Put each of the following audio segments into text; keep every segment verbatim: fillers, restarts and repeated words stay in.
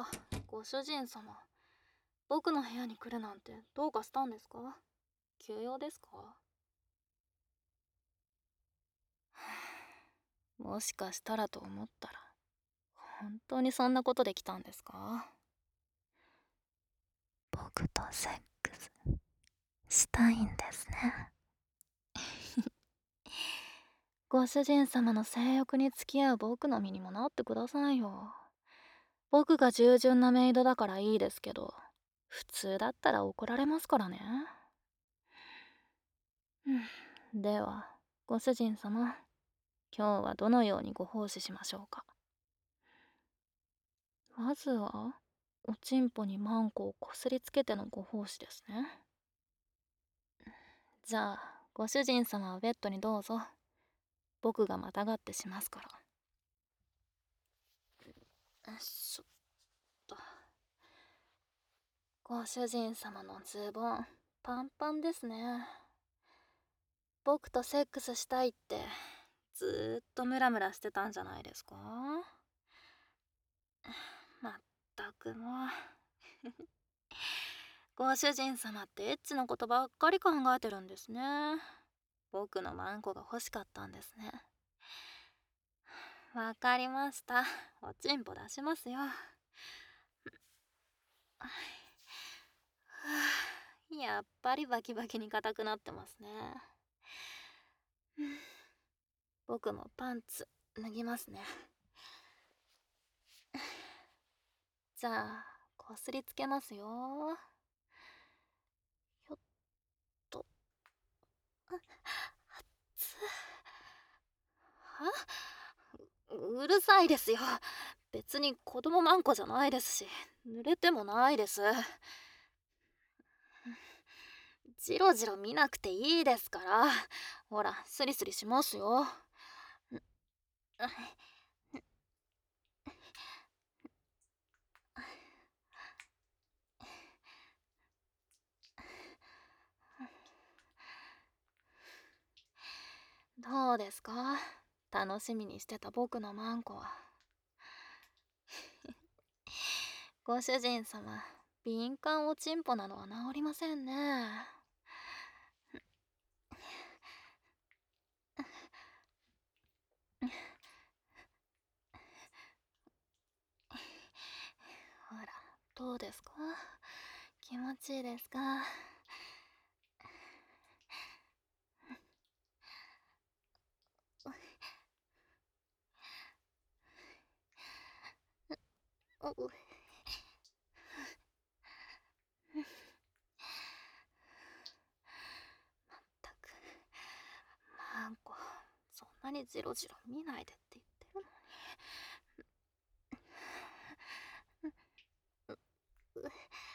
あ、ご主人様。僕の部屋に来るなんてどうかしたんですか？急用ですか？もしかしたらと思ったら、本当にそんなことできたんですか？僕とセックスしたいんですね。ご主人様の性欲に付き合う僕の身にもなってくださいよ。僕が従順なメイドだからいいですけど、普通だったら怒られますからね。うん、では、ご主人様、今日はどのようにご奉仕しましょうか。まずは、おちんぽにマンコをこすりつけてのご奉仕ですね。じゃあ、ご主人様はベッドにどうぞ。僕がまたがってしますから。よいしょっと。ご主人様のズボン、パンパンですね。僕とセックスしたいって、ずーっとムラムラしてたんじゃないですか？まったくもう。ご主人様ってエッチなことばっかり考えてるんですね。僕のマンコが欲しかったんですね。わかりました。おちんぽ出しますよ。やっぱりバキバキに硬くなってますね。僕もパンツ脱ぎますね。じゃあ、こすりつけますよ。ひょっと。あっつはうるさいですよ。別に子供マンコじゃないですし、濡れてもないです。ジロジロ見なくていいですから。ほら、スリスリしますよ。どうですか？楽しみにしてた僕のマンコは。ご主人様、敏感おちんぽなのは治りませんね。ほら、どうですか？気持ちいいですか？おったく、マンコ、そんなにジロジロ見ないでって言ってるのに。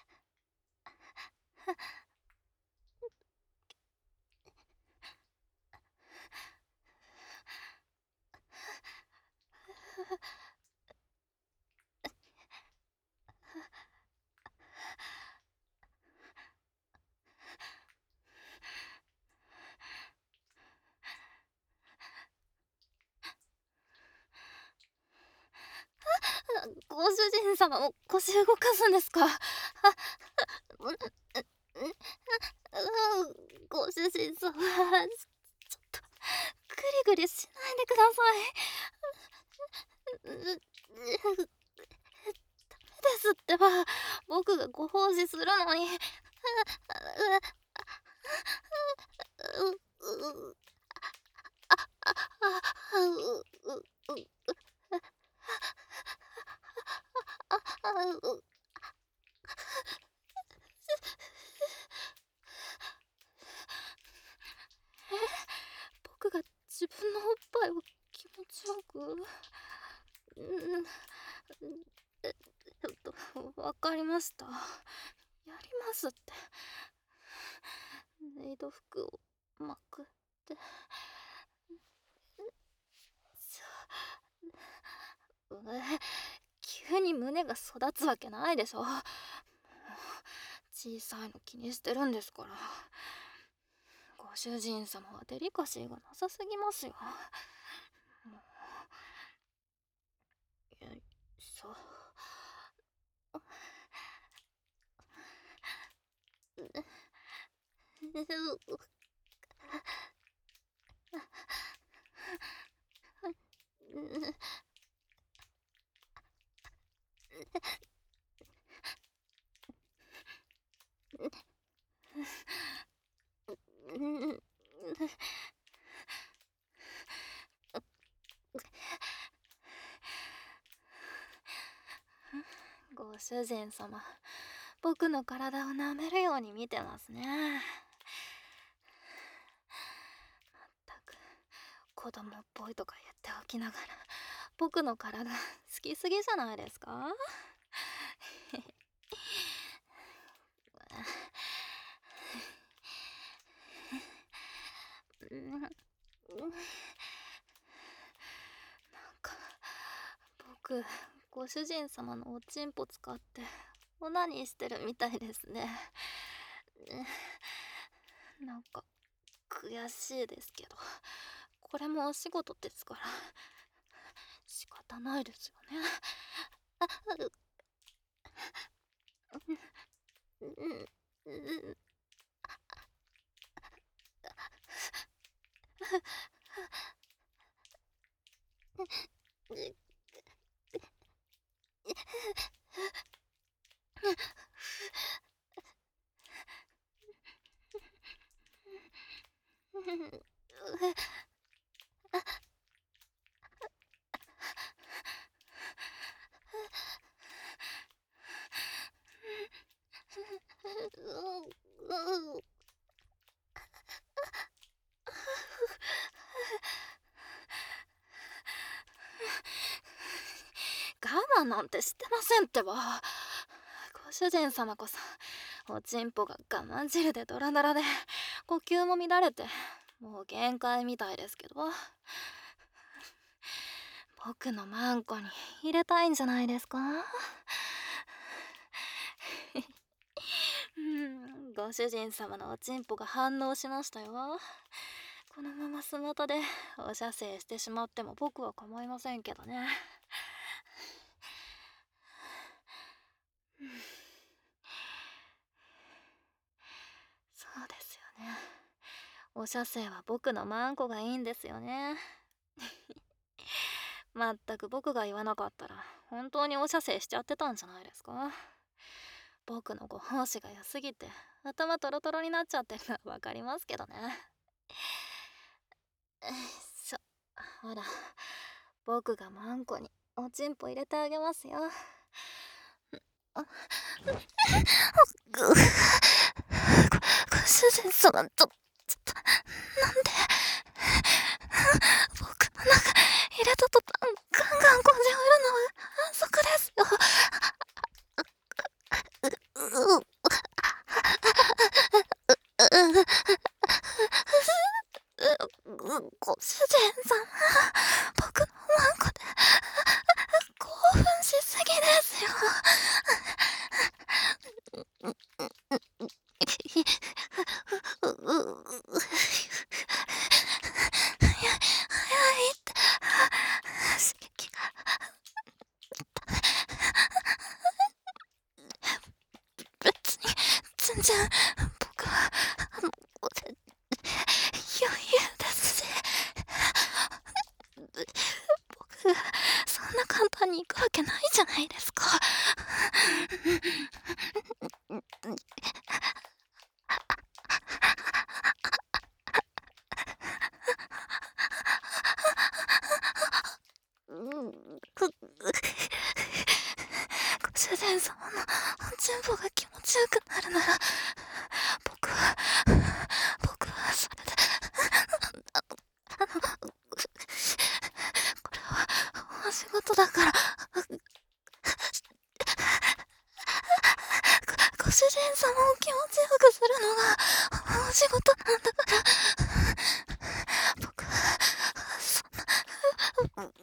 ご主人様も腰動かすんですか？あ、う、う、う、ご主人様、ちょっと、グリグリしないでください。う、う、ダメですってば、僕がご奉仕するのに。う、う、う、あ、あ、あ、う、う、う、あ、あ、う、僕が自分のおっぱいを気持ちよく、うん、えちょっと、わかりました。やりますって。メイド服をまくって。うえ、急に胸が育つわけないでしょ。もう小さいの気にしてるんですから。ご主人様はデリカシーがなさすぎますよ。もうよいしょ。 ご主人様、僕の体を舐めるように見てますね。まったく子供っぽいとか言っておきながら、僕の体好きすぎじゃないですか？なんか僕、ご主人様のおちんぽ使ってオナニーしてるみたいですね。なんか悔しいですけど、これもお仕事ですから仕方ないですよね。あうううう我慢なんてしてませんってば。ご主人様こそおちんぽが我慢汁でドラドラで呼吸も乱れてもう限界みたいですけど、僕のマンコに入れたいんじゃないですか？うん、ご主人様のおちんぽが反応しましたよ。このままスマタでお射精してしまっても僕は構いませんけどね。そうですよね。お射精は僕のマンコがいいんですよね。まったく僕が言わなかったら本当にお射精しちゃってたんじゃないですか？僕のご奉仕が良すぎて頭トロトロになっちゃってるのはわかりますけどね。しょ、ほら、僕がマンコにおちんぽ入れてあげますよ。あご、ご主人様と、ちょっと、なんで、僕の中入れた途端、ガンガンこじおるのは反則ですよ。うううご主人様、僕のマンコで興奮しすぎですよ。早いって刺激が別に全然僕はもう余裕ですし、僕がそんな簡単に行くわけないじゃないですか。ご主人様のおちんぽが気持ちよくなるなら、僕は僕はそれで、あのあのこれはお仕事だから、ごご主人様を気持ちよくするのがお仕事なんだから、僕はそんな僕は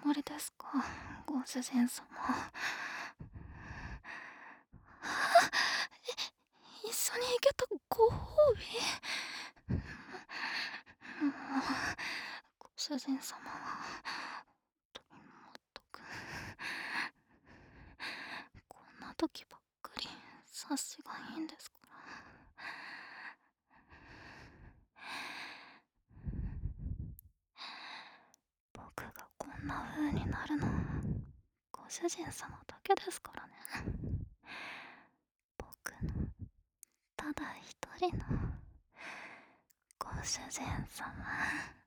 つもりですか、ご主人様。一緒に行けたご褒美。もうご主人様は本当にまったくこんな時ばっかり察しがいいんですから。僕がこんな風になるのはご主人様だけですからね。僕のただ一人のご主人様。